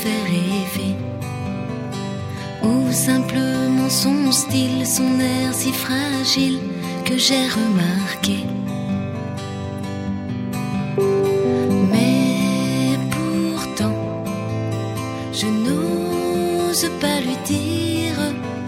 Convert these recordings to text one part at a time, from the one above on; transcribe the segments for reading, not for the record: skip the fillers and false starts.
fait rêver, ou simplement son style, son air si fragile que j'ai remarqué. Mais pourtant, je n'ose pas lui dire,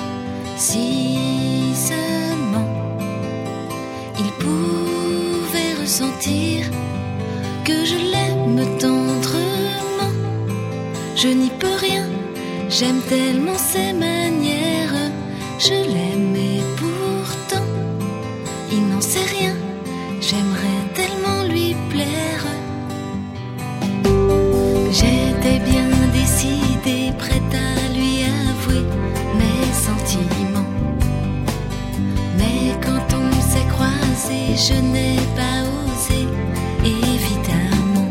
si seulement il pouvait ressentir que je l'aime tendrement. Je n'y peux rien, j'aime tellement ses manières. Je l'aime et pourtant il n'en sait rien. J'aimerais tellement lui plaire. J'étais bien décidée, prête à lui avouer mes sentiments. Mais quand on s'est croisés, je n'ai pas osé, évidemment.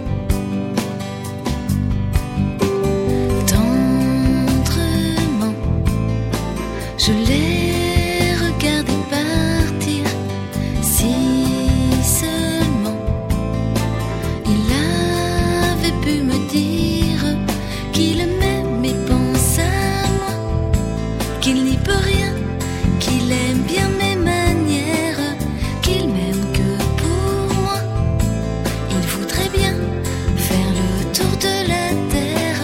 Tendrement, je l'ai regardé partir. Si seulement il avait pu me dire qu'il m'aimait, pense à moi, qu'il n'y peut rien, qu'il aime bien mes manières, qu'il m'aime que pour moi. Il voudrait bien faire le tour de la terre.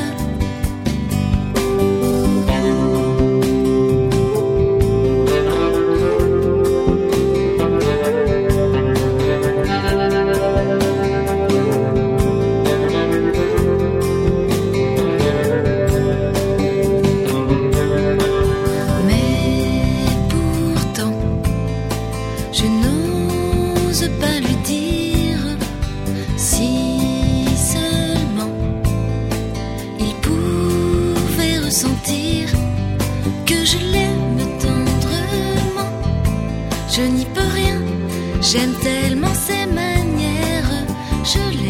Mais pourtant, je n'ose pas lui dire, si seulement il pouvait ressentir que je l'aime tendrement. Je n'y peux rien, j'aime tellement ses manières. Je l'aime